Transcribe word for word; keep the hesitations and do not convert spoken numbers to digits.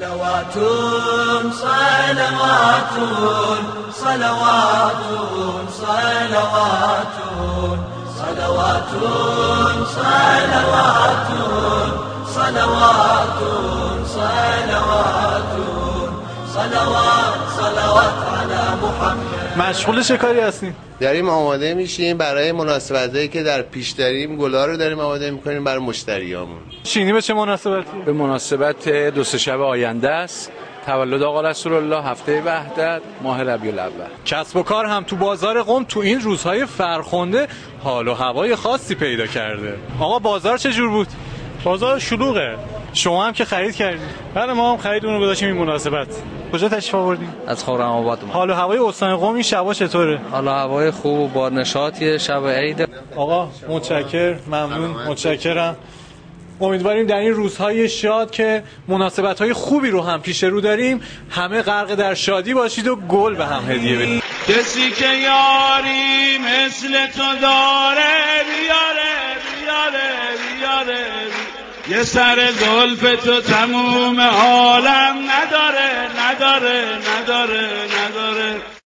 صلوات صلوات صلوات صلوات صلوات صلوات صلوات صلوات صلوات صلوات على محمد. مشغول چه کاری هستیم؟ داریم آماده میشیم برای مناسبتایی که در پیش داریم. گلا رو داریم آماده میکنیم برای مشتریامون. شینی به چه مناسبتی؟ به مناسبت دو سه شب آینده است، تولد آقا رسول الله، هفته وحدت، ماه ربیع الاول. کسب و کار هم تو بازار قم تو این روزهای فرخنده حال و هوای خاصی پیدا کرده. آقا بازار چه جور بود؟ بازار شلوغه. شما هم که خرید کردید؟ بله ما هم خرید اون رو گذاشتیم این مناسبت. کجا تشریف آوردین؟ از خرم‌آباد. حال و هوای استان قم این شبا چطوره؟ حال و هوای خوب و با نشاطیه. شب عید. آقا متشکر، ممنون، متشکرم. امیدواریم در این روزهای شاد که مناسبت‌های خوبی رو هم پیش رو داریم همه غرق در شادی باشید و گل به هم هدیه بدید. کسی که یاری مثل تو داره بیاره بیاره بیاره، یه سر زلف تو تموم عالم نداره نداره نداره نداره.